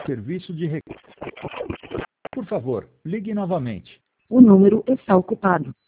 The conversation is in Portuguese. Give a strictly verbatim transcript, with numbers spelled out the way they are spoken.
Serviço de rec... Por favor, ligue novamente. O número está ocupado.